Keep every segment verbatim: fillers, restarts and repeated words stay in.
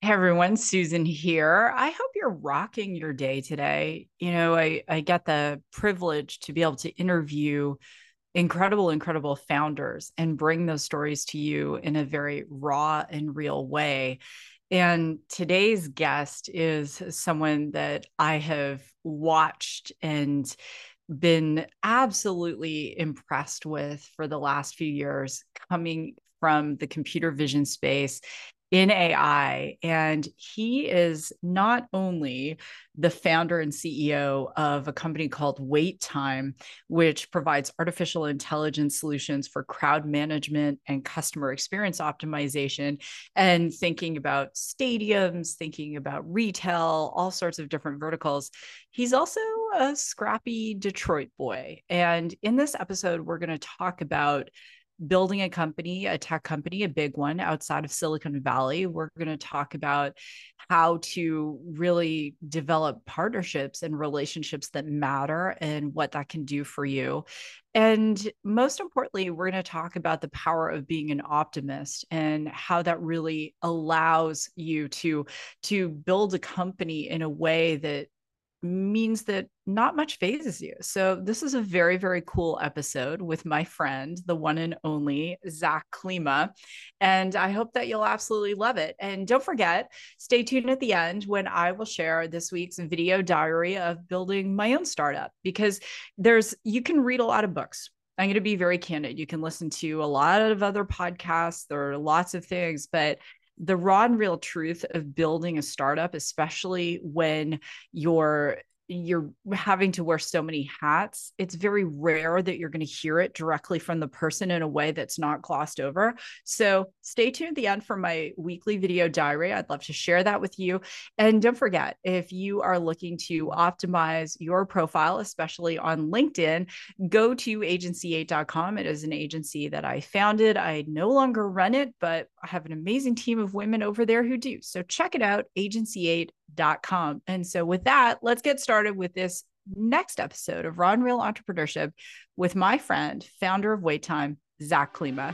Hey everyone, Susan here. I hope you're rocking your day today. You know, I, I get the privilege to be able to interview incredible, incredible founders and bring those stories to you in a very raw and real way. And today's guest is someone that I have watched and been absolutely impressed with for the last few years, coming from the computer vision space in A I. And he is not only the founder and C E O of a company called WaitTime, which provides artificial intelligence solutions for crowd management and customer experience optimization, and thinking about stadiums, thinking about retail, all sorts of different verticals. He's also a scrappy Detroit boy. And in this episode, we're going to talk about building a company, a tech company, a big one outside of Silicon Valley. We're going to talk about how to really develop partnerships and relationships that matter and what that can do for you. And most importantly, we're going to talk about the power of being an optimist and how that really allows you to, to build a company in a way that means that not much phases you. So this is a very, very cool episode with my friend, the one and only Zach Klima. And I hope that you'll absolutely love it. And don't forget, stay tuned at the end when I will share this week's video diary of building my own startup, because there's, you can read a lot of books. I'm going to be very candid. You can listen to a lot of other podcasts. There are lots of things, but the raw and real truth of building a startup, especially when you're you're having to wear so many hats, it's very rare that you're going to hear it directly from the person in a way that's not glossed over. So stay tuned at the end for my weekly video diary. I'd love to share that with you. And don't forget, if you are looking to optimize your profile, especially on LinkedIn, go to agency eight dot com. It is an agency that I founded. I no longer run it, but I have an amazing team of women over there who do. So check it out, agency eight dot com. And so with that, let's get started with this next episode of Raw and Real Entrepreneurship with my friend, founder of WaitTime, Zach Klima.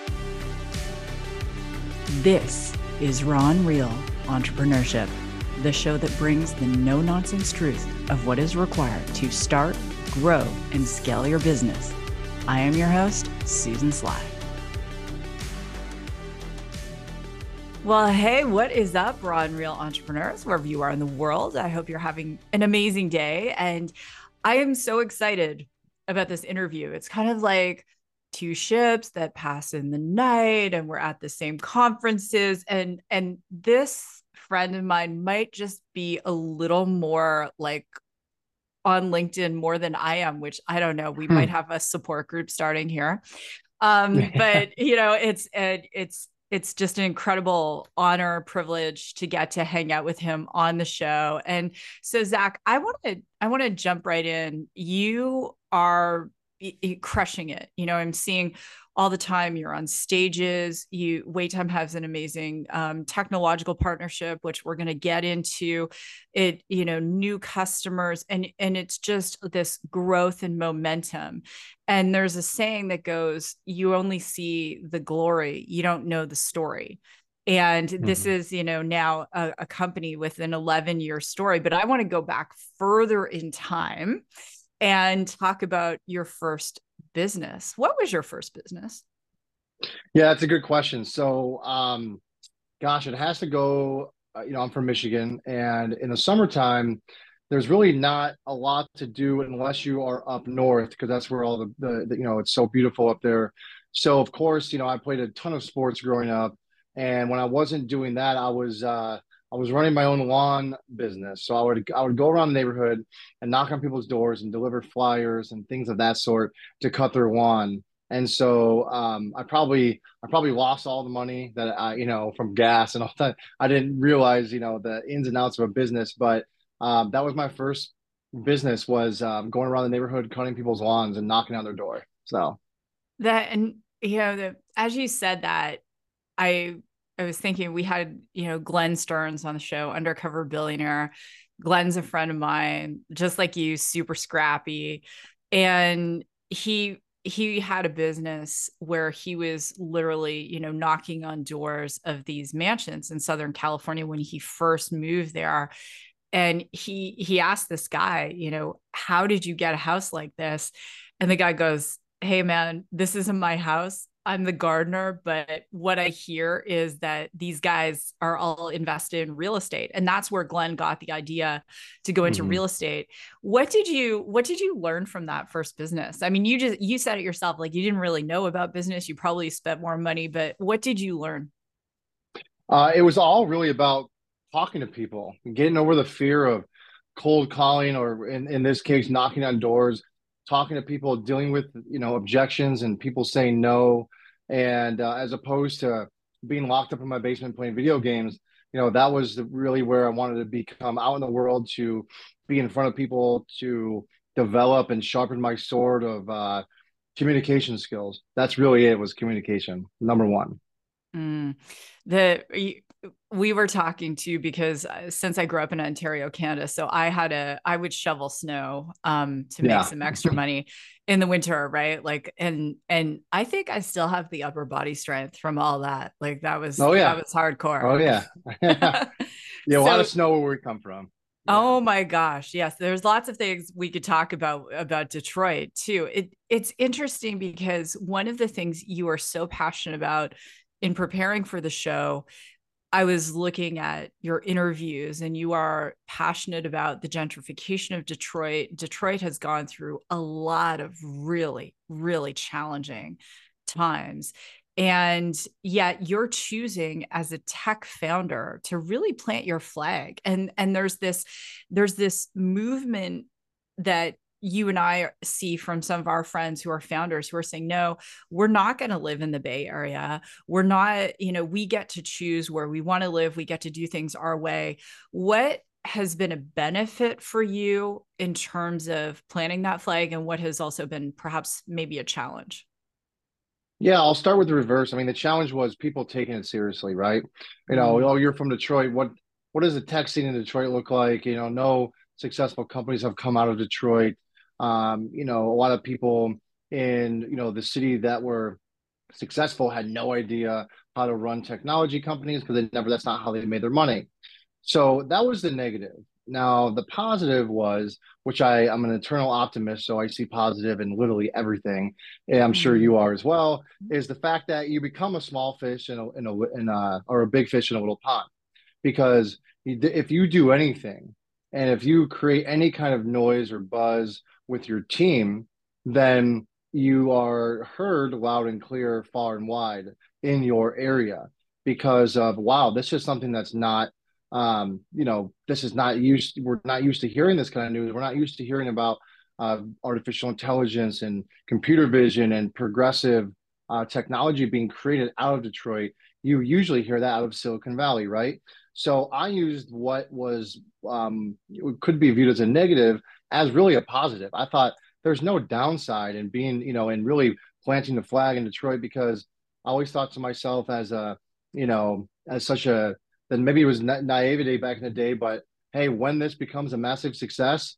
This is Raw and Real Entrepreneurship, the show that brings the no-nonsense truth of what is required to start, grow, and scale your business. I am your host, Susan Sly. Well, hey, what is up, Raw and Real Entrepreneurs, wherever you are in the world? I hope you're having an amazing day. And I am so excited about this interview. It's kind of like two ships that pass in the night, and we're at the same conferences. And, and this friend of mine might just be a little more like on LinkedIn more than I am, which I don't know. We hmm. might have a support group starting here. Um, but, you know, it's, it's, It's just an incredible honor, privilege to get to hang out with him on the show. And so, Zach, I want to I want to jump right in. You are crushing it. You know, I'm seeing all the time you're on stages. You WaitTime has an amazing um, technological partnership, which we're going to get into. It, you know, new customers, and and it's just this growth and momentum. And there's a saying that goes, "You only see the glory, you don't know the story." And mm-hmm. this is, you know, now a, a company with an eleven year story. But I want to go back further in time and talk about your first business. What was your first business? Yeah, that's a good question. So, um, gosh, it has to go, uh, you know, I'm from Michigan, and in the summertime, there's really not a lot to do unless you are up north, because that's where all the, the, the, you know, it's so beautiful up there. So, of course, you know, I played a ton of sports growing up. And when I wasn't doing that, I was, uh, I was running my own lawn business. So I would I would go around the neighborhood and knock on people's doors and deliver flyers and things of that sort to cut their lawn. And so um, I probably I probably lost all the money that I, you know, from gas and all that. I didn't realize, you know, the ins and outs of a business, but um, that was my first business, was um, going around the neighborhood, cutting people's lawns and knocking on their door. So that, and you know, the, as you said that, I I was thinking we had, you know, Glenn Stearns on the show, Undercover Billionaire. Glenn's a friend of mine, just like you, super scrappy. And he he had a business where he was literally, you know, knocking on doors of these mansions in Southern California when he first moved there. And he he asked this guy, you know, how did you get a house like this? And the guy goes, hey man, this isn't my house. I'm the gardener, but what I hear is that these guys are all invested in real estate. And that's where Glenn got the idea to go into Mhm. real estate. What did you what did you learn from that first business? I mean, you just you said it yourself, like you didn't really know about business. You probably spent more money, but what did you learn? Uh, it was all really about talking to people, getting over the fear of cold calling, or in, in this case, knocking on doors, talking to people, dealing with, you know, objections and people saying no. And uh, as opposed to being locked up in my basement playing video games, you know, that was the, really where I wanted to become out in the world, to be in front of people, to develop and sharpen my sword of uh, communication skills. That's really it, was communication, number one. Mm. The we were talking to because uh, since I grew up in Ontario, Canada, so I had a I would shovel snow um to make Yeah. some extra money in the winter, right? Like and and I think I still have the upper body strength from all that. Like that was Oh that yeah. was hardcore. Oh yeah. Yeah, a lot So of snow where we come from. Yeah. oh my gosh, yes, there's lots of things we could talk about about Detroit too. It it's interesting because one of the things you are so passionate about in preparing for the show, I was looking at your interviews and you are passionate about the gentrification of Detroit. Detroit has gone through a lot of really, really challenging times. And yet you're choosing as a tech founder to really plant your flag. And, and there's this, there's this movement that you and I see from some of our friends who are founders who are saying, no, we're not going to live in the Bay Area. We're not, you know, we get to choose where we want to live. We get to do things our way. What has been a benefit for you in terms of planting that flag, and what has also been perhaps maybe a challenge? Yeah, I'll start with the reverse. I mean, the challenge was people taking it seriously, right? You know, Mm, oh, you're from Detroit. What what does the tech scene in Detroit look like? You know, no successful companies have come out of Detroit. Um, you know, a lot of people in, you know, the city that were successful had no idea how to run technology companies, because they never, that's not how they made their money. So that was the negative. Now, the positive was, which I, I'm an eternal optimist, so I see positive in literally everything, and I'm sure mm, you are as well, is the fact that you become a small fish in a, in a, in a or a big fish in a little pond. Because if you do anything, and if you create any kind of noise or buzz with your team, then you are heard loud and clear, far and wide in your area, because of, wow, this is something that's not, um, you know, this is not used, we're not used to hearing this kind of news. We're not used to hearing about uh, artificial intelligence and computer vision and progressive uh, technology being created out of Detroit. You usually hear that out of Silicon Valley, right? So I used what was, um, could be viewed as a negative, as really a positive. I thought there's no downside in being, you know, and really planting the flag in Detroit, because I always thought to myself as a, you know, as such a, then maybe it was na- naivety back in the day, but hey, when this becomes a massive success,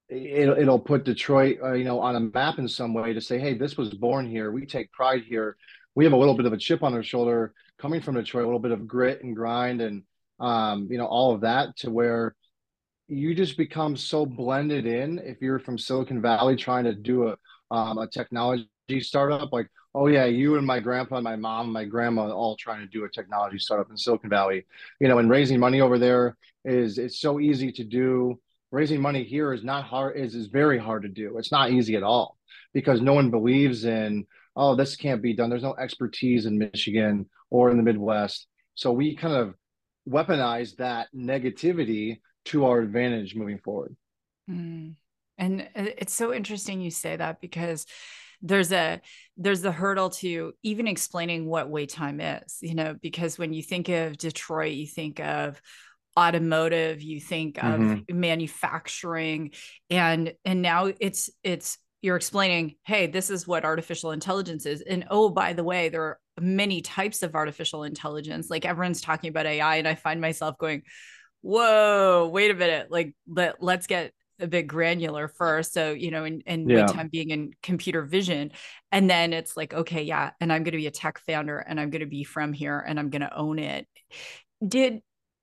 it, it'll put Detroit, uh, you know, on a map in some way, to say, hey, this was born here. We take pride here. We have a little bit of a chip on our shoulder coming from Detroit, a little bit of grit and grind, and um, you know, all of that, to where you just become so blended in. If you're from Silicon Valley trying to do a um, a technology startup, like, oh yeah, you and my grandpa, and my mom, and my grandma all trying to do a technology startup in Silicon Valley, you know, and raising money over there is, it's so easy to do. Raising money here is not hard, is is very hard to do. It's not easy at all, because no one believes in, oh, this can't be done. There's no expertise in Michigan or in the Midwest. So we kind of weaponize that negativity to our advantage moving forward. mm. And it's so interesting you say that because there's a there's the hurdle to even explaining what wait time is, you know, because when you think of Detroit, you think of automotive, you think of Mm-hmm. manufacturing, and and now it's it's you're explaining, hey, this is what artificial intelligence is. And oh, by the way, there are many types of artificial intelligence. Like everyone's talking about A I, and I find myself going, whoa, wait a minute. Like let, let's get a bit granular first. So, you know, in, in wait Yeah. time being in computer vision. And then it's like, okay, yeah. And I'm going to be a tech founder and I'm going to be from here and I'm going to own it. Did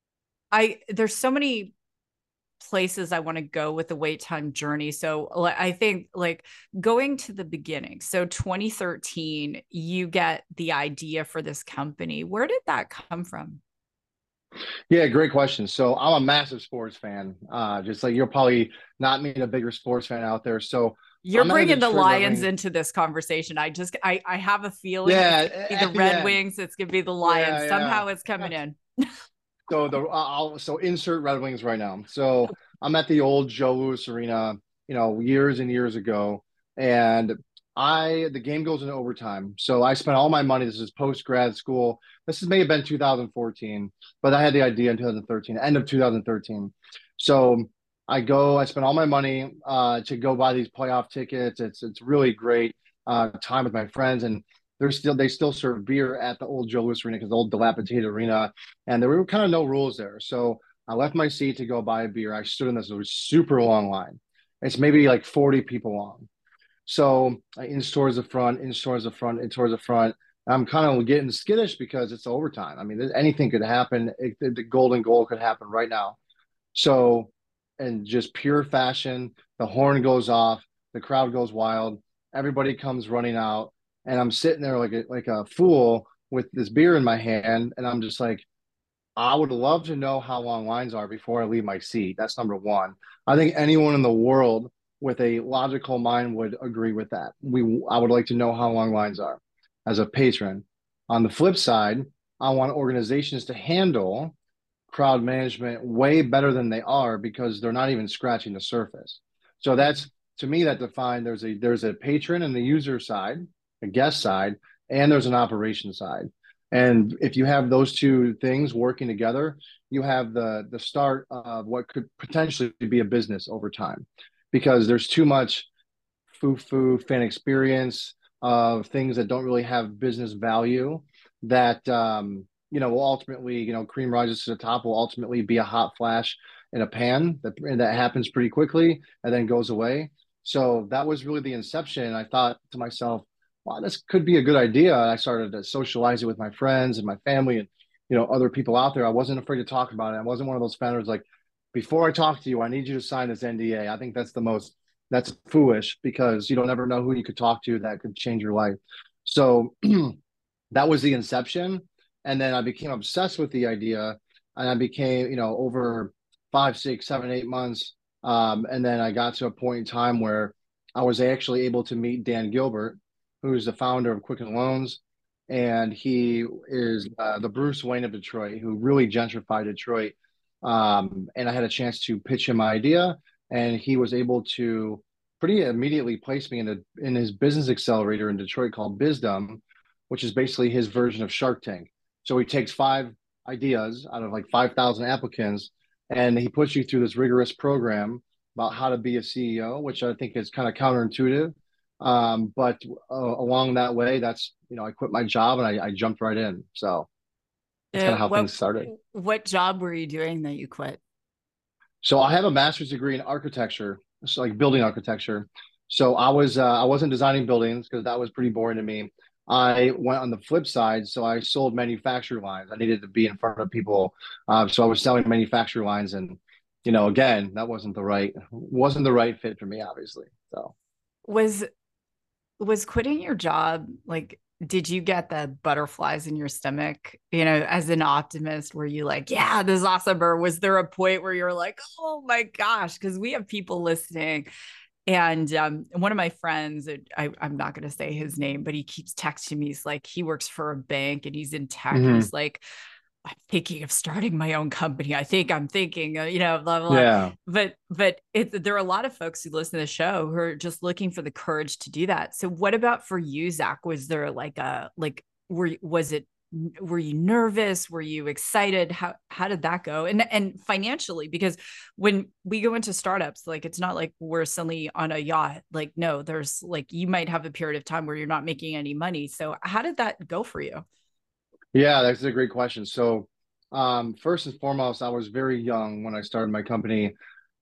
I, there's so many places I want to go with the wait time journey. So I think like going to the beginning. So twenty thirteen, you get the idea for this company. Where did that come from? Yeah, great question. So I'm a massive sports fan. Uh, just like you'll probably not meet a bigger sports fan out there. So You're I'm at the bringing the Detroit Red Lions Wings. into this conversation. I just, I, I have a feeling it's Yeah, going to be the at the Red end. Wings. It's going to be the Lions. Yeah, Somehow it's coming yeah. in. So the I'll so insert Red Wings right now. So I'm at the old Joe Louis Arena, you know, years and years ago, and I the game goes into overtime. So I spent all my money. This is post grad school. This has may have been two thousand fourteen, but I had the idea in two thousand thirteen, end of two thousand thirteen. So I go, I spent all my money uh, to go buy these playoff tickets. It's it's really great uh, time with my friends, and they're still they still serve beer at the old Joe Louis Arena because the old dilapidated arena, and there were kind of no rules there. So I left my seat to go buy a beer. I stood in this super long line. It's maybe like forty people long. So I inch towards the front, inch towards the front, in towards the front. I'm kind of getting skittish because it's overtime. I mean, anything could happen. It, the golden goal could happen right now. So, in just pure fashion, the horn goes off, the crowd goes wild, everybody comes running out, and I'm sitting there like a, like a fool with this beer in my hand, and I'm just like, I would love to know how long lines are before I leave my seat. That's number one. I think anyone in the world with a logical mind would agree with that. We, I would like to know how long lines are as a patron. On the flip side, I want organizations to handle crowd management way better than they are because they're not even scratching the surface. So that's to me that defined there's a there's a patron and the user side, a guest side, and there's an operation side. And if you have those two things working together, you have the the start of what could potentially be a business over time, because there's too much foo-foo fan experience of things that don't really have business value that um, you know will ultimately, you know, cream rises to the top will ultimately be a hot flash in a pan that that happens pretty quickly and then goes away. So that was really the inception. I thought to myself, wow, this could be a good idea. I started to socialize it with my friends and my family and, you know, other people out there. I wasn't afraid to talk about it. I wasn't one of those founders like, before I talk to you, I need you to sign this N D A. I think that's the most that's foolish because you don't ever know who you could talk to that could change your life. So that was the inception. And then I became obsessed with the idea and I became, you know, over five, six, seven, eight months. Um, and then I got to a point in time where I was actually able to meet Dan Gilbert, who's the founder of Quicken Loans. And he is uh, the Bruce Wayne of Detroit, who really gentrified Detroit. Um, and I had a chance to pitch him my idea, and he was able to pretty immediately place me in a, in his business accelerator in Detroit called Bizdom, which is basically his version of Shark Tank. So he takes five ideas out of like five thousand applicants, and he puts you through this rigorous program about how to be a C E O, which I think is kind of counterintuitive. Um, but uh, along that way, that's, you know, I quit my job and I, I jumped right in. So that's kind Uh, of how what things started. what job were you doing that you quit? So I have a master's degree in architecture, so like building architecture. So I was uh, I wasn't designing buildings because that was pretty boring to me. I went on the flip side, so I sold manufacturer lines. I needed to be in front of people, uh, so I was selling manufacturer lines, and you know, again, that wasn't the right wasn't the right fit for me, obviously. So Was was quitting your job like did you get the butterflies in your stomach, you know, as an optimist? Were you like, yeah, this is awesome? Or was there a point where you're like, oh my gosh, because we have people listening. And um, one of my friends, I, I'm not going to say his name, but he keeps texting me. He's like, he works for a bank and he's in tech. And mhm. he's like, I'm thinking of starting my own company. I think I'm thinking, uh, you know, blah, blah, blah. Yeah. But, but it, there are a lot of folks who listen to the show who are just looking for the courage to do that. So what about for you, Zach? Was there like a, like, were, was it, were you nervous? Were you excited? How, how did that go? And, and financially, because when we go into startups, like, it's not like we're suddenly on a yacht. Like, no, there's like, you might have a period of time where you're not making any money. So how did that go for you? Yeah, that's a great question. So, um, first and foremost, I was very young when I started my company,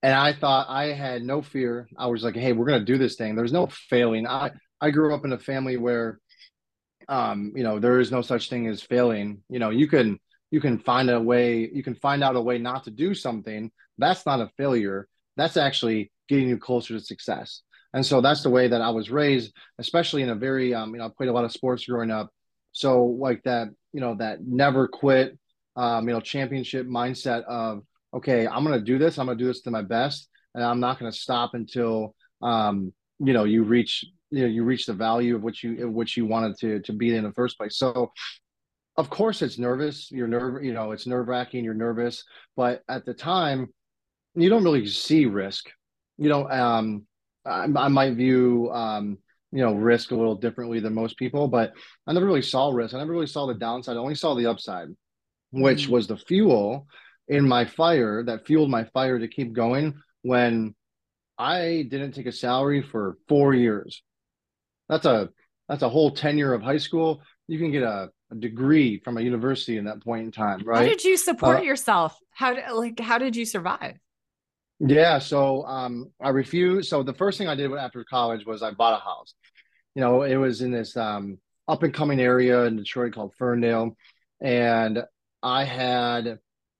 And I thought I had no fear. I was like, hey, we're gonna do this thing. There's no failing. I I grew up in a family where um, you know, there is no such thing as failing. You know, you can you can find a way, you can find out a way not to do something. That's not a failure. That's actually getting you closer to success. And so that's the way that I was raised, especially in a very um, you know, I played a lot of sports growing up. So like that, you know, that never quit um, you know, championship mindset of, okay, I'm gonna do this, I'm gonna do this to my best, and I'm not gonna stop until um, you know, you reach you know you reach the value of what you of what you wanted to to be in the first place. So of course it's nervous. You're nerve, you know, it's nerve wracking. You're nervous, but at the time you don't really see risk. You know, um, I, I might view um, you know risk a little differently than most people, but I never really saw risk. I never really saw the downside. I only saw the upside, which Mm. was the fuel in my fire that fueled my fire to keep going when I didn't take a salary for four years. That's a that's a whole tenure of high school. You can get a, a degree from a university in that point in time, How right? did you support Uh, yourself? How did like how did you survive? yeah. So um, I refused. So the first thing I did after college was I bought a house. You know, it was in this um, up and coming area in Detroit called Ferndale, and I had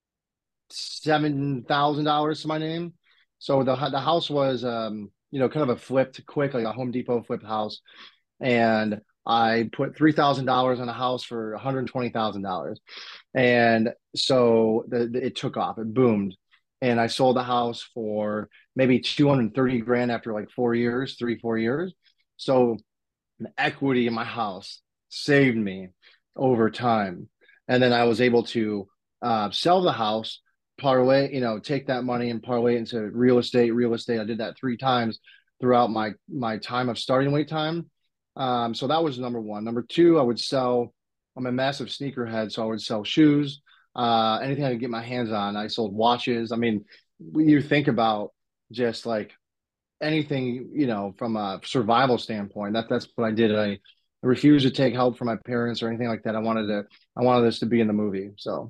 seven thousand dollars to my name. So the the house was um, you know kind of a flipped quick, like a Home Depot flipped house, and I put three thousand dollars on a house for one hundred twenty thousand dollars, and so the, the, it took off, it boomed, and I sold the house for maybe two hundred thirty grand after like four years, three four years. So the equity in my house saved me over time, and then I was able to uh, sell the house, parlay, you know, take that money and parlay it into real estate. Real estate. I did that three times throughout my my time of starting wait time. Um, so that was number one. Number two, I would sell. I'm a massive sneakerhead, so I would sell shoes, uh, anything I could get my hands on. I sold watches. I mean, when you think about just like anything, you know, from a survival standpoint. That that's what I did. I, I refused to take help from my parents or anything like that. I wanted to I wanted this to be in the movie. So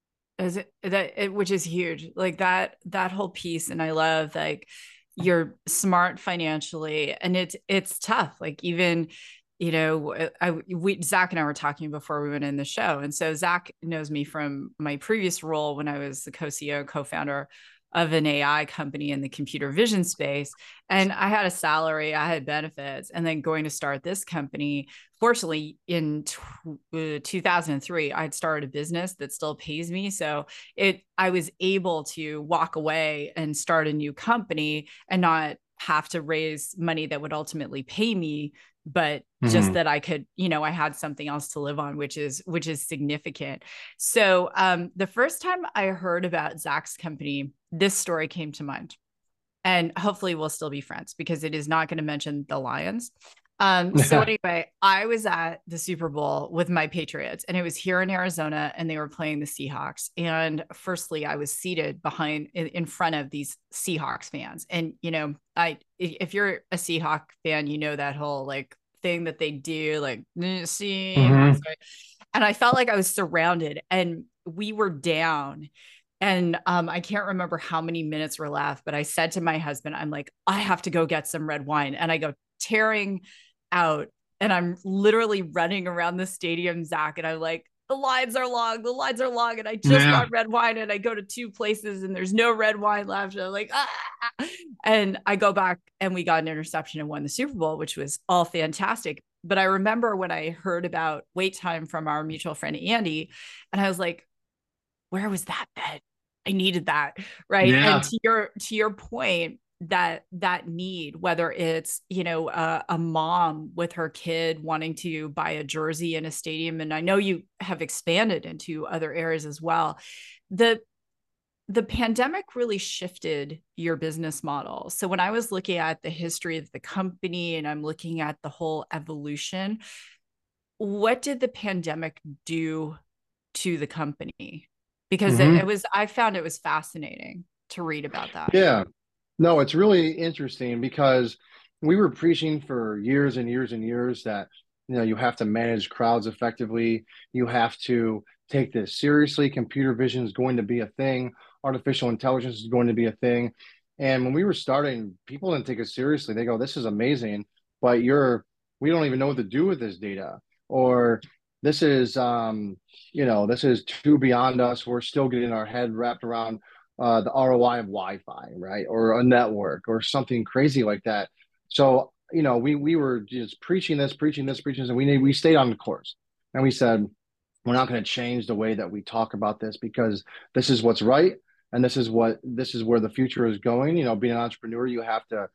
Is it that it, which is huge. Like that that whole piece and I love like you're smart financially and it's it's tough. Like even you know, I we Zach and I were talking before we went in the show, and so Zach knows me from my previous role when I was the co-C E O, co-founder of an A I company in the computer vision space, and I had a salary, I had benefits, and then going to start this company. Fortunately, in uh, two thousand three, I'd started a business that still pays me, so it I was able to walk away and start a new company and not have to raise money that would ultimately pay me but just mm-hmm. that I could, you know, I had something else to live on, which is which is significant. So um, the first time I heard about Zach's company, this story came to mind, and hopefully we'll still be friends because it is not going to mention the Lions. Um, so anyway, I was at the Super Bowl with my Patriots, and it was here in Arizona, and they were playing the Seahawks. And firstly, I was seated behind in, in front of these Seahawks fans, and you know, I if you're a Seahawk fan, you know that whole like thing that they do, like Seahawks, mm-hmm. right? And I felt like I was surrounded, and we were down. And um, I can't remember how many minutes were left, but I said to my husband, I'm like, I have to go get some red wine. And I go tearing out and I'm literally running around the stadium, Zach. And I'm like, the lines are long, the lines are long. And I just Yeah. want red wine. And I go to two places and there's no red wine left. And I'm like, ah. And I go back and we got an interception and won the Super Bowl, which was all fantastic. But I remember when I heard about wait time from our mutual friend, Andy, and I was like, where was that bed? I needed that. Right. And Yeah. to your, to your point, that that need, whether it's you know uh, a mom with her kid wanting to buy a jersey in a stadium, and I know you have expanded into other areas as well. the the pandemic really shifted your business model. So when I was looking at the history of the company and I'm looking at the whole evolution, what did the pandemic do to the company? Because it, it Mm-hmm. was I found it was fascinating to read about that. Yeah. No, it's really interesting because we were preaching for years and years and years that you know you have to manage crowds effectively. You have to take this seriously. Computer vision is going to be a thing. Artificial intelligence is going to be a thing. And when we were starting, people didn't take us seriously. They go, "This is amazing, but you're we don't even know what to do with this data," or "This is um, you know, this is too beyond us. We're still getting our head wrapped around uh, the R O I of Wi-Fi, right, or a network, or something crazy like that." So you know, we we were just preaching this, preaching this, preaching this, and we we stayed on the course, and we said, we're not going to change the way that we talk about this because this is what's right, and this is what this is where the future is going. You know, being an entrepreneur, you have to,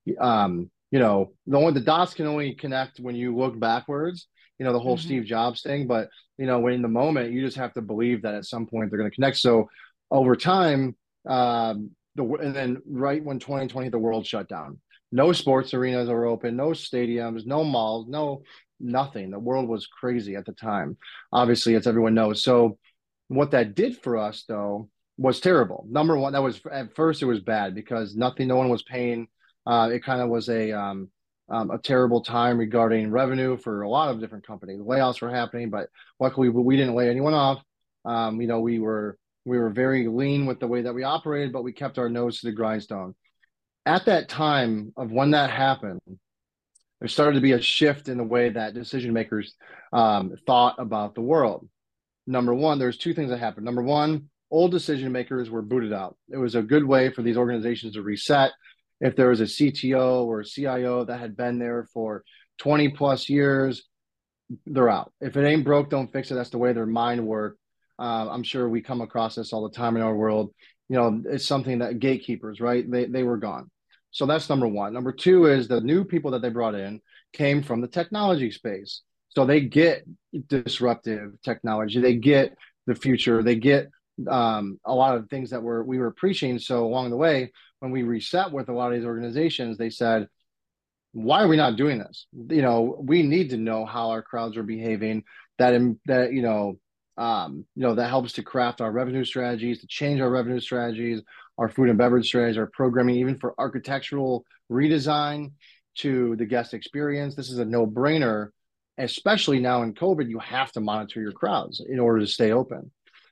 um, you know, the only the dots can only connect when you look backwards. You know, the whole Mm-hmm. Steve Jobs thing, but you know, when in the moment, you just have to believe that at some point they're going to connect. So over time, um, the and then right when twenty twenty, the world shut down. No sports arenas are open, no stadiums, no malls, no nothing. The world was crazy at the time, obviously, as everyone knows. So what that did for us, though, was terrible. Number one, that was at first it was bad because nothing, no one was paying. Uh, it kind of was a um, um, a terrible time regarding revenue for a lot of different companies. Layoffs were happening, but luckily we didn't lay anyone off. Um, you know, we were we were very lean with the way that we operated, but we kept our nose to the grindstone. At that time of when that happened, there started to be a shift in the way that decision makers um, thought about the world. Number one, there's two things that happened. Number one, old decision makers were booted out. It was a good way for these organizations to reset. If there was a C T O or a C I O that had been there for twenty plus years, they're out. If it ain't broke, don't fix it. That's the way their mind worked. Uh, I'm sure we come across this all the time in our world. You know, it's something that gatekeepers, right? They they were gone. So that's number one. Number two is the new people that they brought in came from the technology space. So they get disruptive technology. They get the future. They get um, a lot of things that were we were preaching. So along the way, when we reset with a lot of these organizations, they said, why are we not doing this? You know, we need to know how our crowds are behaving. That that you know, um, you know, that helps to craft our revenue strategies, to change our revenue strategies, our food and beverage strategies, our programming, even for architectural redesign to the guest experience. This is a no-brainer, especially now in COVID. You have to monitor your crowds in order to stay open.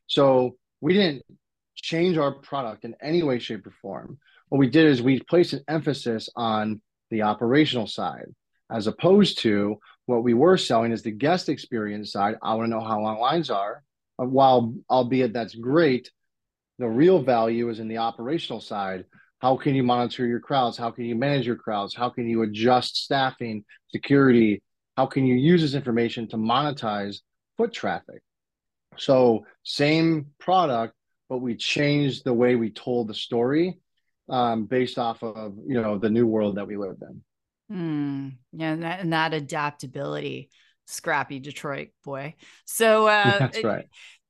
So we didn't change our product in any way, shape, or form. What we did is we placed an emphasis on the operational side, as opposed to what we were selling is the guest experience side. I want to know how long lines are. Uh, While, albeit that's great, the real value is in the operational side. How can you monitor your crowds? How can you manage your crowds? How can you adjust staffing, security? How can you use this information to monetize foot traffic? So, same product, but we changed the way we told the story um, based off of you know the new world that we lived in. Mm, yeah, and that, and that adaptability, scrappy Detroit boy. So uh, That's right.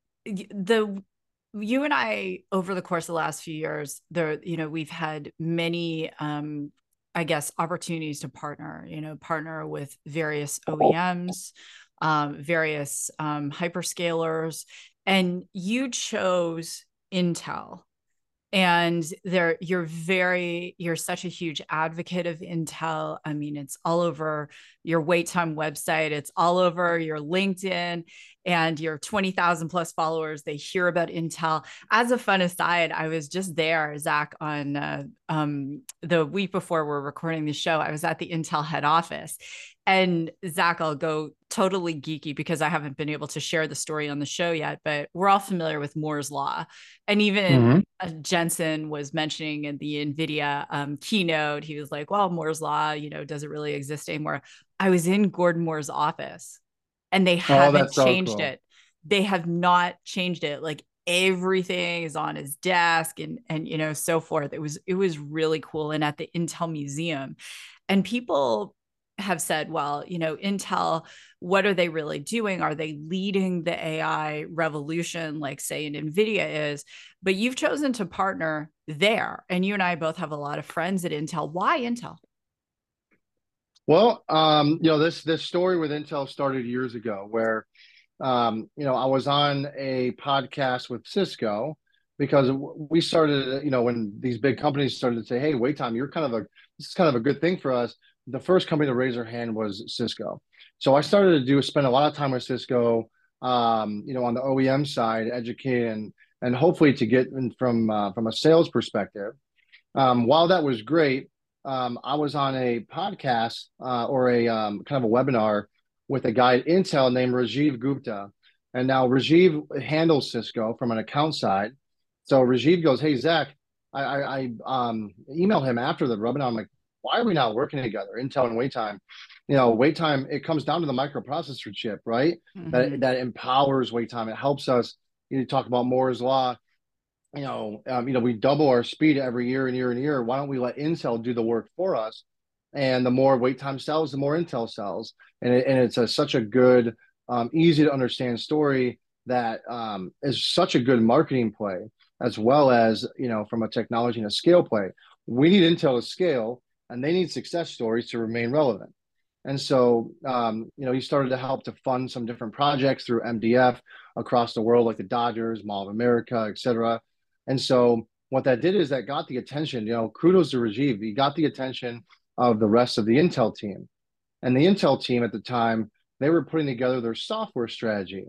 the you and I over the course of the last few years, there, you know, we've had many, um, I guess, opportunities to partner. You know, partner with various O E Ms, um, various um, hyperscalers, and you chose Intel, and there you're very you're such a huge advocate of Intel. I mean, it's all over your wait time website, it's all over your LinkedIn, and your twenty thousand plus followers, they hear about Intel. As a fun aside, I was just there, Zach, on uh, um, the week before we're recording the show. I was at the Intel head office, and Zach, I'll go totally geeky because I haven't been able to share the story on the show yet, but we're all familiar with Moore's Law. And even Mm-hmm. uh, Jensen was mentioning in the NVIDIA um, keynote, he was like, well, Moore's Law, you know, doesn't really exist anymore. I was in Gordon Moore's office and they Oh, haven't that's so changed cool. it. They have not changed it. Like everything is on his desk and, and, you know, so forth. It was, it was really cool. And at the Intel Museum, and people have said, well, you know, Intel, what are they really doing? Are they leading the A I revolution, like say an NVIDIA is? But you've chosen to partner there. And you and I both have a lot of friends at Intel. Why Intel? Well, um, you know, this this story with Intel started years ago, where um, you know I was on a podcast with Cisco because we started, you know, when these big companies started to say, "Hey, wait time, you're kind of a this is kind of a good thing for us." The first company to raise their hand was Cisco. So I started to do spend a lot of time with Cisco, um, you know, on the O E M side, educate and and hopefully to get in from uh, from a sales perspective. Um, while that was great, um, I was on a podcast uh, or a um, kind of a webinar with a guy at Intel named Rajiv Gupta. And now Rajiv handles Cisco from an account side. So Rajiv goes, "Hey, Zach," I, I, I um, emailed him after the webinar. I'm like, "Why are we not working together, Intel and wait time?" You know, wait time, it comes down to the microprocessor chip, right? That, Hmm. that empowers wait time. It helps us. You talk about Moore's Law, you know, um, you know, we double our speed every year and year and year. Why don't we let Intel do the work for us? And the more wait time sells, the more Intel sells. And, it, and it's a, such a good, um, easy to understand story that um, is such a good marketing play, as well as, you know, from a technology and a scale play. We need Intel to scale, and they need success stories to remain relevant. And so, um, you know, he started to help to fund some different projects through M D F across the world, like the Dodgers, Mall of America, et cetera. And so what that did is that got the attention, you know, kudos to Rajiv. He got the attention of the rest of the Intel team. And the Intel team at the time, they were putting together their software strategy.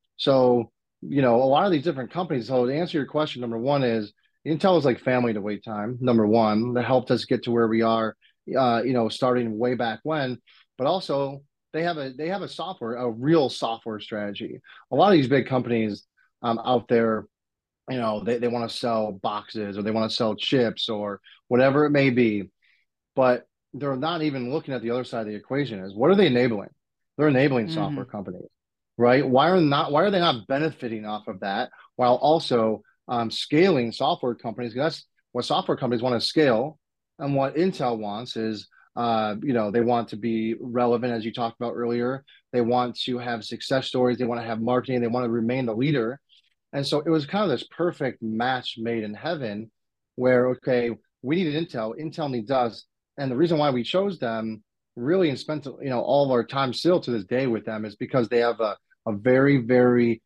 So, you know, a lot of these different companies. So to answer your question, number one is Intel is like family to wait time. Number one, that helped us get to where we are, uh, you know, starting way back when. But also they have a they have a software, a real software strategy. A lot of these big companies um, out there, you know, they, they want to sell boxes or they want to sell chips or whatever it may be, but they're not even looking at the other side of the equation is what are they enabling? They're enabling software Hmm. companies, right? Why are not why are they not benefiting off of that while also um, scaling software companies? That's what software companies want to scale, and what Intel wants is uh, you know, they want to be relevant, as you talked about earlier. They want to have success stories. They want to have marketing. They want to remain the leader. And so it was kind of this perfect match made in heaven where, okay, we needed Intel, Intel needs us. And the reason why we chose them really and spent, you know, all of our time still to this day with them is because they have a, a very, very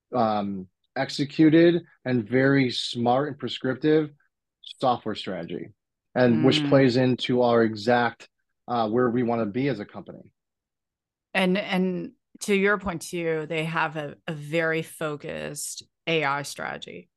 um, executed and very smart and prescriptive software strategy, and which Mm. plays into our exact uh, where we want to be as a company. And and to your point too, they have a, a very focused A I strategy.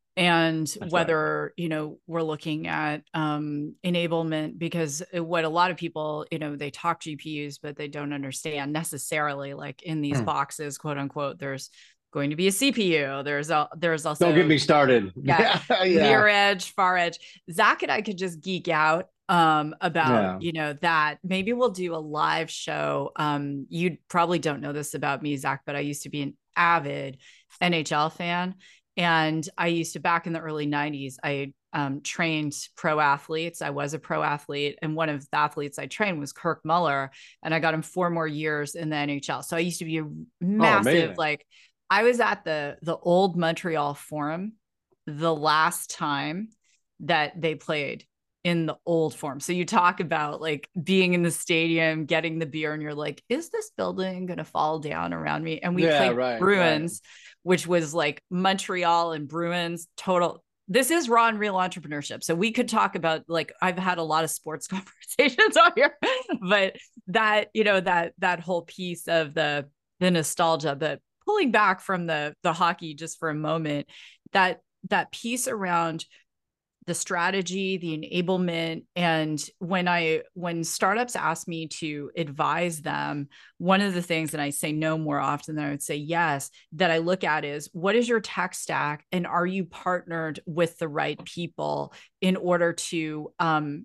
And That's right. whether, you know, we're looking at um, enablement, because what a lot of people, you know, they talk G P Us, but they don't understand necessarily, like in these Hmm. boxes, quote unquote, there's going to be a C P U. There's a there's Don't get also, me started. yeah, Yeah, yeah, near edge, far edge. Zach and I could just geek out um about, yeah. you know, that. Maybe we'll do a live show. Um you probably don't know this about me, Zach, but I used to be an avid N H L fan, and I used to, back in the early nineties, I um, trained pro athletes. I was a pro athlete, and one of the athletes I trained was Kirk Muller, and I got him four more years in the N H L. So I used to be a Oh, massive, amazing. like, I was at the the old Montreal Forum the last time that they played in the old Forum. So you talk about like being in the stadium, getting the beer, and you're like, is this building going to fall down around me? And we Yeah, played right, right. Bruins, which was like Montreal and Bruins total. This is raw and real entrepreneurship. So we could talk about, like, I've had a lot of sports conversations on here, but that, you know, that that whole piece of the the nostalgia, but pulling back from the the hockey just for a moment, that that piece around the strategy, the enablement. And when I when startups ask me to advise them, one of the things, and I say no more often than I would say yes, that I look at is, what is your tech stack, and are you partnered with the right people in order to um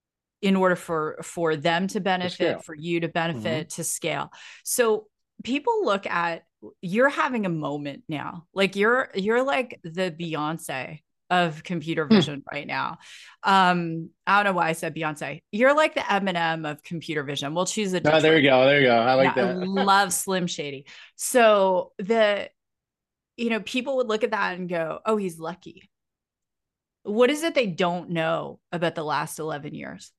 in order for for them to To benefit, scale. for you to Hmm. benefit, to scale. So people look at, you're having a moment now. Like you're you're like the Beyonce of computer Hmm. vision right now. Um, I don't know why I said Beyonce. You're like the Eminem of computer vision. We'll choose a Ah, there Detroit. you go. There you go. I Yeah, like I that. love Slim Shady. So the, you know, people would look at that and go, "Oh, he's lucky." What is it they don't know about the last eleven years?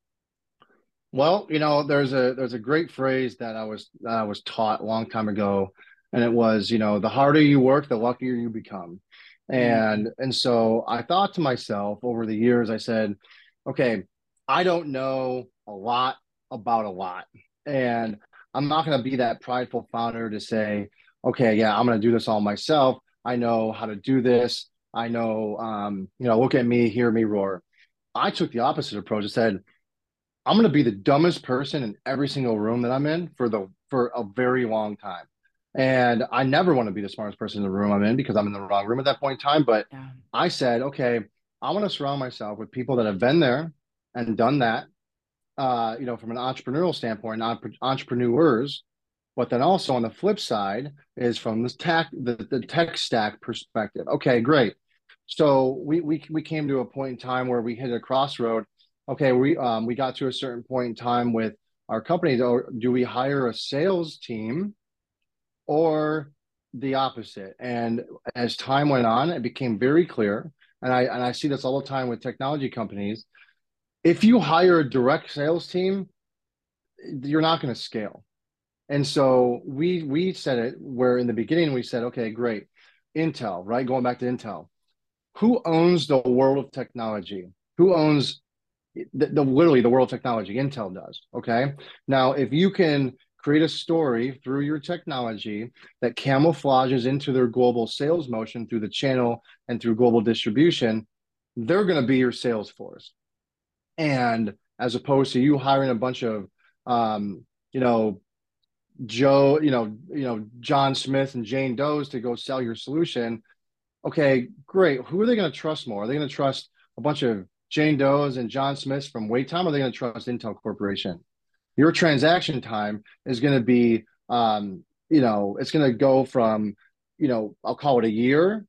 Well, you know, there's a there's a great phrase that I was that I was taught a long time ago, and it was, you know, the harder you work, the luckier you become. Mm. And and so I thought to myself over the years, I said, okay, I don't know a lot about a lot. And I'm not going to be that prideful founder to say, okay, yeah, I'm going to do this all myself. I know how to do this. I know, um, you know, look at me, hear me roar. I took the opposite approach and said, I'm going to be the dumbest person in every single room that I'm in for the for a very long time. And I never want to be the smartest person in the room I'm in because I'm in the wrong room at that point in time. But Yeah. I said, okay, I want to surround myself with people that have been there and done that, uh, you know, from an entrepreneurial standpoint, not entrepreneurs, but then also on the flip side is from this tech, the, the tech stack perspective. Okay, great. So we we we came to a point in time where we hit a crossroad. Okay, we um we got to a certain point in time with our company. Or do we hire a sales team or the opposite? And as time went on, it became very clear. And I and I see this all the time with technology companies. If you hire a direct sales team, you're not going to scale. And so we we said it where in the beginning we said, okay, great. Intel, right? Going back to Intel. Who owns the world of technology? Who owns the, the literally the world of technology? Intel does. Okay. Now, if you can create a story through your technology that camouflages into their global sales motion through the channel and through global distribution, they're going to be your sales force. And as opposed to you hiring a bunch of um, you know, Joe, you know, you know, John Smith and Jane Does to go sell your solution. Okay, great. Who are they going to trust more? Are they going to trust a bunch of Jane Does and John Smiths from wait time? Or are they going to trust Intel Corporation? Your transaction time is going to be, um, you know, it's going to go from, you know, I'll call it a year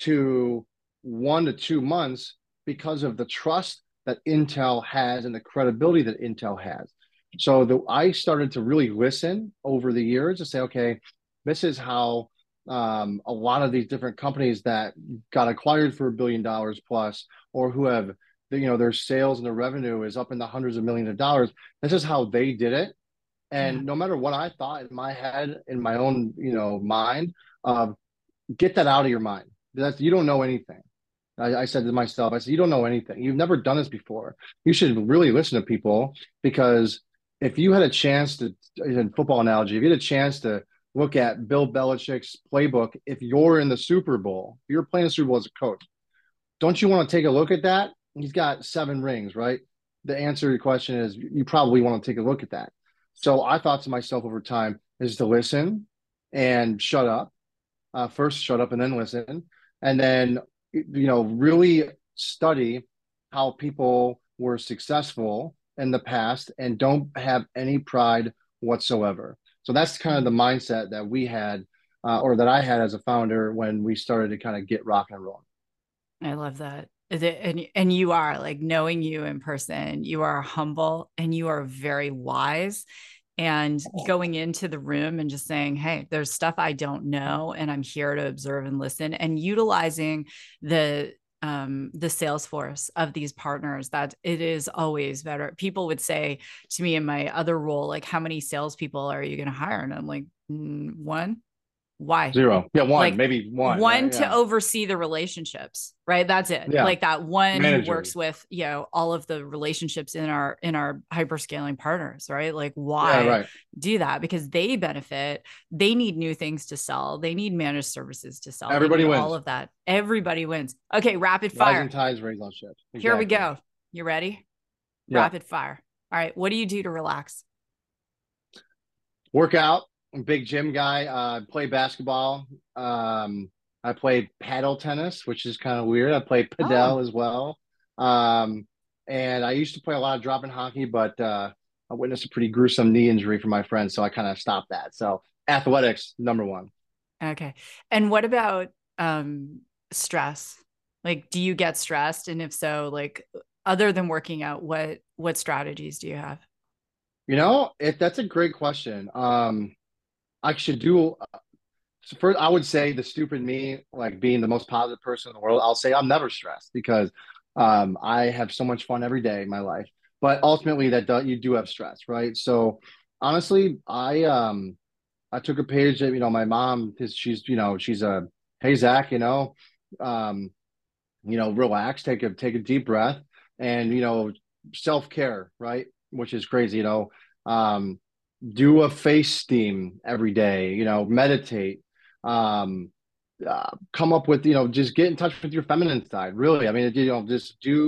to one to two months because of the trust that Intel has and the credibility that Intel has. So the, I started to really listen over the years to say, okay, this is how um, a lot of these different companies that got acquired for a billion dollars plus, or who have, you know, their sales and their revenue is up in the hundreds of millions of dollars. This is how they did it. Yeah. And no matter what I thought in my head, in my own, you know, mind, uh, get that out of your mind. That's, you don't know anything. I, I said to myself, I said, you don't know anything. You've never done this before. You should really listen to people because if you had a chance to, in football analogy, if you had a chance to look at Bill Belichick's playbook, if you're in the Super Bowl, if you're playing the Super Bowl as a coach, don't you want to take a look at that? He's got seven rings, right? The answer to your question is you probably want to take a look at that. So I thought to myself over time is to listen and shut up. Uh, first, shut up and then listen. And then, you know, really study how people were successful in the past and don't have any pride whatsoever. So that's kind of the mindset that we had, uh, or that I had as a founder when we started to kind of get rock and roll. I love that. And and you are like knowing you in person, you are humble and you are very wise. And going into the room and just saying, hey, there's stuff I don't know, and I'm here to observe and listen, and utilizing the um the sales force of these partners, that it is always better. People would say to me in my other role, like, how many salespeople are you going to hire? And I'm like, mm, one. Why? Zero. Yeah, one, Like maybe one, one right? to Yeah. oversee the relationships, right? That's it. Yeah. Like that one who Managers. works with, you know, all of the relationships in our in our hyperscaling partners, right? Like, Yeah, why right. do that? Because they benefit. They need new things to sell. They need managed services to sell. They Everybody need all wins. of that. Everybody wins. Okay, rapid Rising fire. tides raise all ships. Here we Exactly. go. You ready? Yeah. Rapid fire. All right. What do you do to relax? Work out. I'm a big gym guy. Uh, play basketball. Um, I play paddle tennis, which is kind of weird. I play Oh, padel as well. Um, and I used to play a lot of drop in hockey, but uh, I witnessed a pretty gruesome knee injury from my friend, so I kind of stopped that. So athletics, number one. okay. And what about um stress? Like, do you get stressed? And if so, like, other than working out, what what strategies do you have? You know, it that's a great question. Um, I should do. So first, I would say the stupid me, like being the most positive person in the world, I'll say I'm never stressed because um, I have so much fun every day in my life. But ultimately, that do, you do have stress, right? So honestly, I um I took a page that you know my mom is she's you know she's a hey Zach, you know, um, you know relax, take a take a deep breath, and you know self care, right? Which is crazy, you know. Um, do a face steam every day, you know, meditate, um, uh, come up with, you know, just get in touch with your feminine side. Really, I mean, you know, just do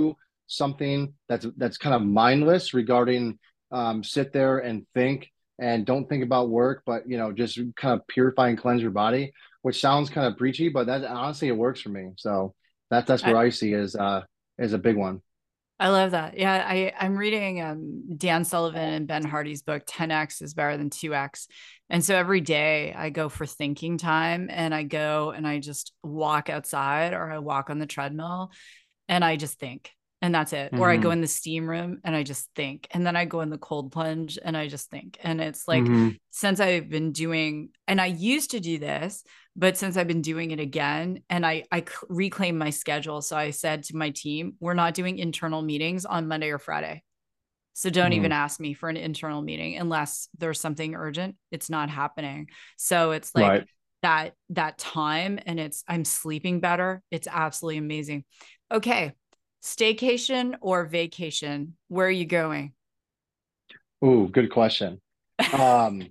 something that's that's kind of mindless regarding um, sit there and think and don't think about work, but you know, just kind of purify and cleanse your body, which sounds kind of preachy, but that honestly it works for me. So that that's I, where I see is uh is a big one. I love that. Yeah, I, I'm reading um, Dan Sullivan and Ben Hardy's book, ten X is better than two X. And so every day I go for thinking time and I go and I just walk outside or I walk on the treadmill and I just think, and that's it. Or I go Mm-hmm. in the steam room and I just think, and then I go in the cold plunge and I just think. And it's like, Mm-hmm. since I've been doing, and I used to do this, but since I've been doing it again, and I I reclaim my schedule. So I said to my team, we're not doing internal meetings on Monday or Friday. So don't Mm-hmm. even ask me for an internal meeting unless there's something urgent. It's not happening. So it's like Right. that that time and it's I'm sleeping better. It's absolutely amazing. Okay. Staycation or vacation? Where are you going? Ooh, good question. Um,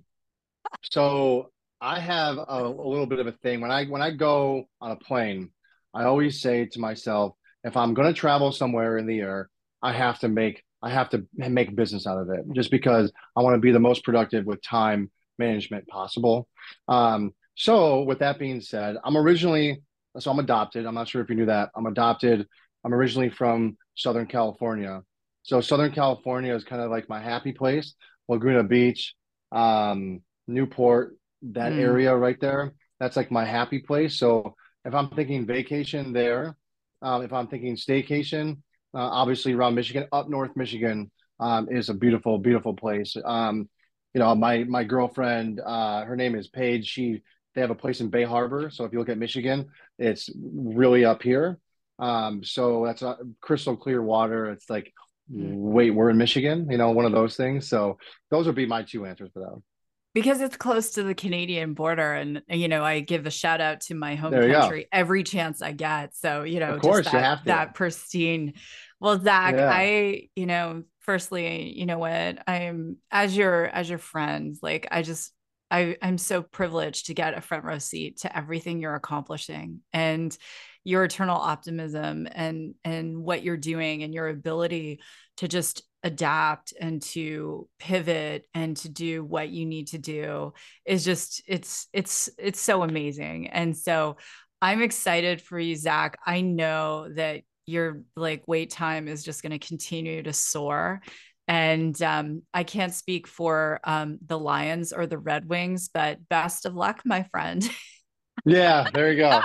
so I have a, a little bit of a thing when I when I go on a plane, I always say to myself, if I'm going to travel somewhere in the air, I have to make I have to make business out of it, just because I want to be the most productive with time management possible. Um, so with that being said, I'm originally so I'm adopted. I'm not sure if you knew that. I'm adopted. I'm originally from Southern California. So Southern California is kind of like my happy place. Laguna Beach, um, Newport, that Mm, area right there. That's like my happy place. So if I'm thinking vacation there, um, if I'm thinking staycation, uh, obviously around Michigan, up north Michigan, um, is a beautiful, beautiful place. Um, you know, my my girlfriend, uh, her name is Paige. She They have a place in Bay Harbor. So if you look at Michigan, it's really up here. Um, so that's a crystal clear water. It's like, mm. wait, we're in Michigan, you know, one of those things. So those would be my two answers for that. Because it's close to the Canadian border. And, you know, I give a shout out to my home There you go. country every chance I get. So, you Of know, just course, you that, have to. that pristine. Well, Zach, Yeah. I, you know, firstly, you know what, I'm as your, as your friend, like, I just, I, I'm so privileged to get a front row seat to everything you're accomplishing and your eternal optimism and, and what you're doing and your ability to just adapt and to pivot and to do what you need to do is just it's it's it's so amazing. And so I'm excited for you, Zach. I know that your like wait time is just going to continue to soar. And um, I can't speak for um, the Lions or the Red Wings, but best of luck, my friend. Yeah, there you go.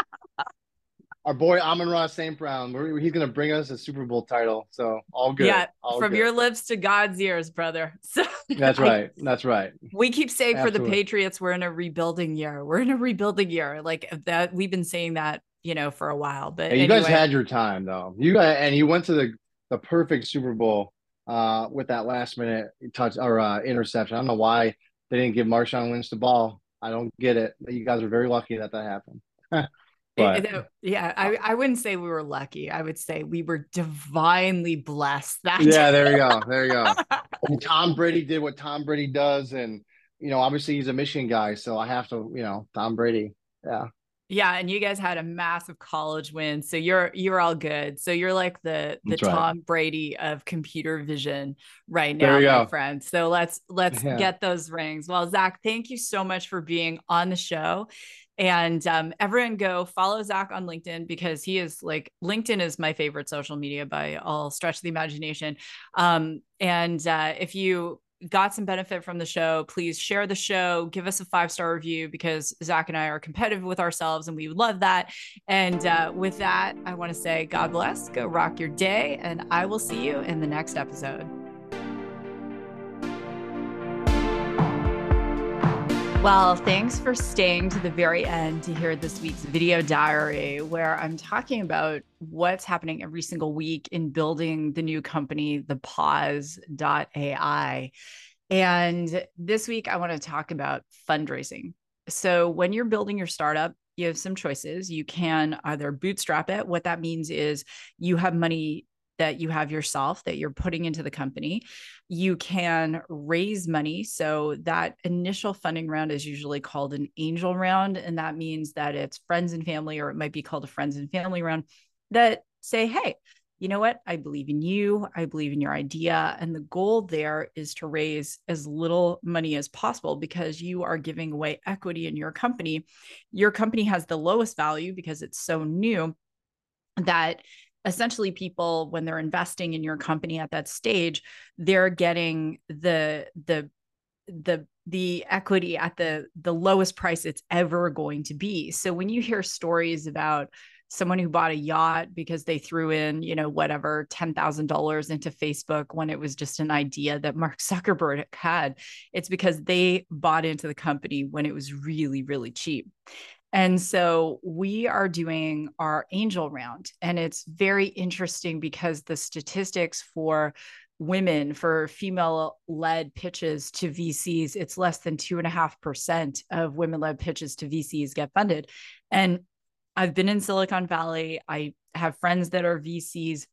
Our boy Amon-Ra Saint Brown. We're, he's going to bring us a Super Bowl title. So all good. Yeah, All from good. your lips to God's ears, brother. So That's I right. That's right. we keep saying for the Absolutely. Patriots, we're in a rebuilding year. We're in a rebuilding year. Like that, we've been saying that, you know, for a while. But Hey, you guys anyway, had your time though. You got and you went to the the perfect Super Bowl uh with that last minute touch or uh, interception. I don't know why they didn't give Marshawn Lynch the ball. I don't get it. You guys are very lucky that that happened. it, But it, yeah, uh, I, I wouldn't say we were lucky. I would say we were divinely blessed that yeah, there you go. There you go. And Tom Brady did what Tom Brady does, and you know, obviously he's a Michigan guy, so I have to, you know, Tom Brady. Yeah, Yeah, and you guys had a massive college win, so you're you're all good. So you're like the the that's right. Tom Brady of computer vision right There now, you my go. friend. So let's let's Yeah. get those rings. Well, Zach, thank you so much for being on the show. And um, everyone go follow Zach on LinkedIn because he is like LinkedIn is my favorite social media by all stretch of the imagination. Um, and uh, if you got some benefit from the show, please share the show, give us a five star review because Zach and I are competitive with ourselves and we would love that. And uh, with that, I want to say God bless, go rock your day, and I will see you in the next episode. Well, thanks for staying to the very end to hear this week's video diary, where I'm talking about what's happening every single week in building the new company, the pause dot A I. And this week, I want to talk about fundraising. So, when you're building your startup, you have some choices. You can either bootstrap it. What that means is you have money that you have yourself that you're putting into the company. You can raise money. So, that initial funding round is usually called an angel round. And that means that it's friends and family, or it might be called a friends and family round that say, hey, you know what? I believe in you. I believe in your idea. And the goal there is to raise as little money as possible because you are giving away equity in your company. Your company has the lowest value because it's so new that essentially people, when they're investing in your company at that stage, they're getting the, the, the the equity at the the lowest price it's ever going to be. So when you hear stories about someone who bought a yacht because they threw in, you know, whatever, ten thousand dollars into Facebook when it was just an idea that Mark Zuckerberg had, it's because they bought into the company when it was really, really cheap. And so we are doing our angel round, and it's very interesting because the statistics for women, for female led pitches to V Cs, it's less than two and a half percent of women led pitches to V Cs get funded. And I've been in Silicon Valley. I have friends that are V Cs.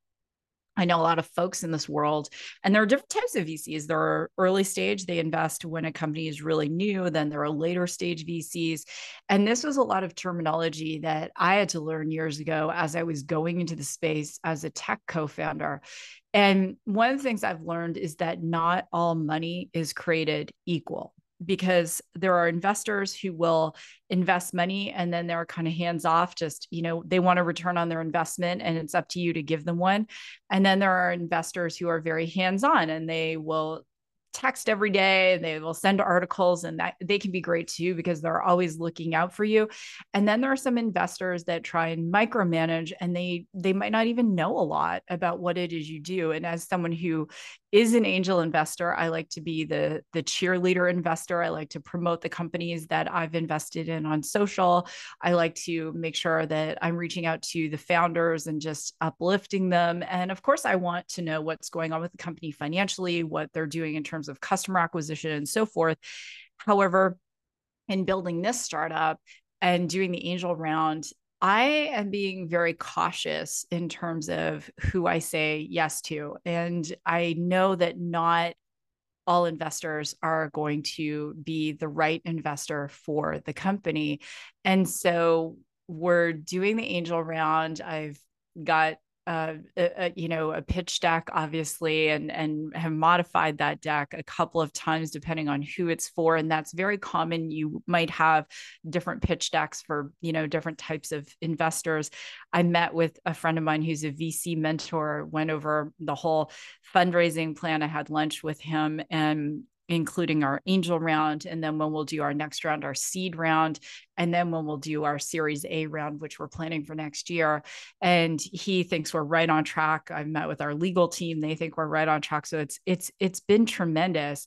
I know a lot of folks in this world, and there are different types of V Cs. There are early stage, they invest when a company is really new. Then there are later stage V Cs. And this was a lot of terminology that I had to learn years ago as I was going into the space as a tech co-founder. And one of the things I've learned is that not all money is created equal, because there are investors who will invest money and then they're kind of hands off, just, you know, they want a return on their investment and it's up to you to give them one. And then there are investors who are very hands on and they will text every day, they will send articles, and that they can be great too because they're always looking out for you. And then there are some investors that try and micromanage, and they they might not even know a lot about what it is you do. And as someone who is an angel investor, I like to be the the cheerleader investor. I like to promote the companies that I've invested in on social. I like to make sure that I'm reaching out to the founders and just uplifting them. And of course, I want to know what's going on with the company financially, what they're doing in terms of customer acquisition and so forth. However, in building this startup and doing the angel round, I am being very cautious in terms of who I say yes to. And I know that not all investors are going to be the right investor for the company. And so we're doing the angel round. I've got uh, a, a, you know, a pitch deck, obviously, and and have modified that deck a couple of times depending on who it's for, and that's very common. You might have different pitch decks for, you know, different types of investors. I met with a friend of mine who's a V C mentor, went over the whole fundraising plan. I had lunch with him, and including our angel round. And then when we'll do our next round, our seed round. And then when we'll do our series A round, which we're planning for next year. And he thinks we're right on track. I've met with our legal team. They think we're right on track. So it's, it's, it's been tremendous.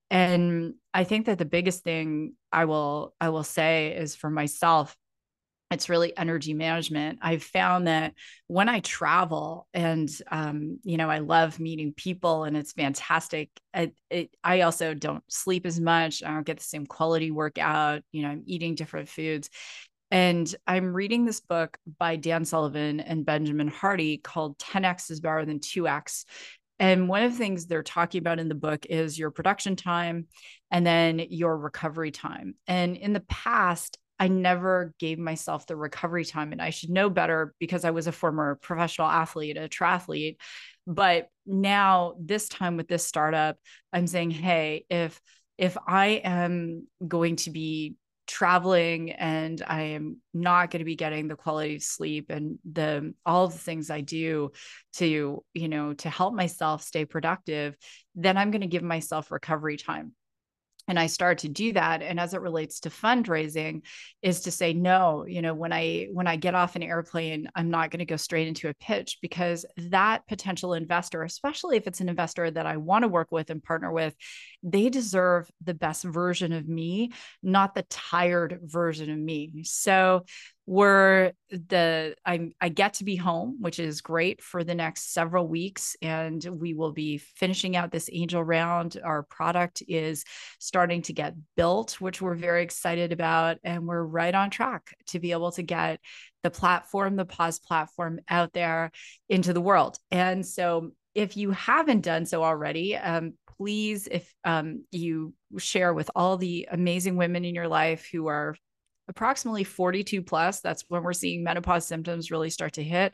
And I think that the biggest thing I will, I will say is for myself, it's really energy management. I've found that when I travel and, um, you know, I love meeting people and it's fantastic. It, it, I also don't sleep as much. I don't get the same quality workout. You know, I'm eating different foods. And I'm reading this book by Dan Sullivan and Benjamin Hardy called ten X is Better Than two X. And one of the things they're talking about in the book is your production time and then your recovery time. And in the past, I never gave myself the recovery time, and I should know better because I was a former professional athlete, a triathlete. But now this time with this startup, I'm saying, hey, if, if I am going to be traveling and I am not going to be getting the quality of sleep and the, all of the things I do to, you know, to help myself stay productive, then I'm going to give myself recovery time. And I start to do that. And as it relates to fundraising, is to say, no, you know, when I, when I get off an airplane, I'm not going to go straight into a pitch, because that potential investor, especially if it's an investor that I want to work with and partner with, they deserve the best version of me, not the tired version of me. So we're the I, I get to be home, which is great, for the next several weeks, and we will be finishing out this angel round. Our product is starting to get built, which we're very excited about, and we're right on track to be able to get the platform, the Pause platform, out there into the world. And so if you haven't done so already, um, please, if um, you share with all the amazing women in your life who are approximately forty-two plus, that's when we're seeing menopause symptoms really start to hit.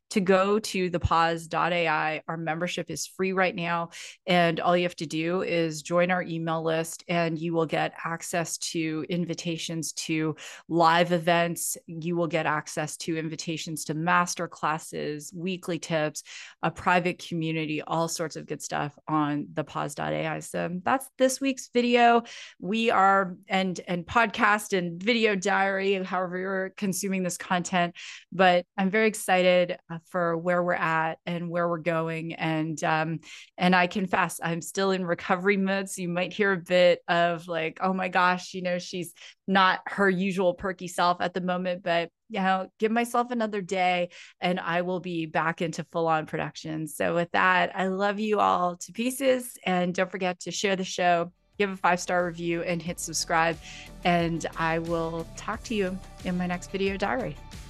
to go to the pause dot A I. Our membership is free right now. And all you have to do is join our email list, and you will get access to invitations to live events. You will get access to invitations to master classes, weekly tips, a private community, all sorts of good stuff on the pause dot A I. So that's this week's video. We are, and, and podcast and video diary, however you're consuming this content, but I'm very excited for where we're at and where we're going. And, um, and I confess, I'm still in recovery mode. So you might hear a bit of like, oh my gosh, you know, she's not her usual perky self at the moment, but you know, give myself another day and I will be back into full on production. So with that, I love you all to pieces, and don't forget to share the show, give a five-star review, and hit subscribe. And I will talk to you in my next video diary.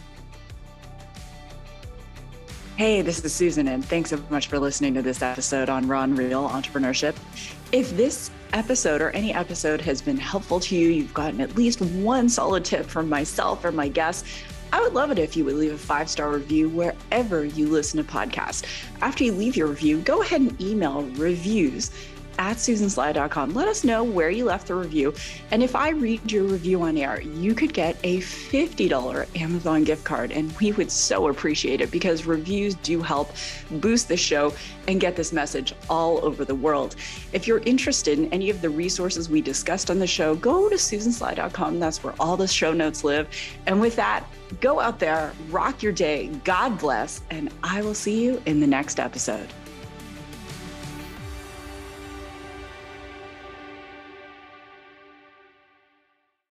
Hey, this is Susan, and thanks so much for listening to this episode on Raw and Real Entrepreneurship. If this episode or any episode has been helpful to you, you've gotten at least one solid tip from myself or my guests, I would love it if you would leave a five-star review wherever you listen to podcasts. After you leave your review, go ahead and email reviews at susan sly dot com. Let us know where you left the review. And if I read your review on air, you could get a fifty dollars Amazon gift card. And we would so appreciate it, because reviews do help boost the show and get this message all over the world. If you're interested in any of the resources we discussed on the show, go to susan sly dot com. That's where all the show notes live. And with that, go out there, rock your day. God bless. And I will see you in the next episode.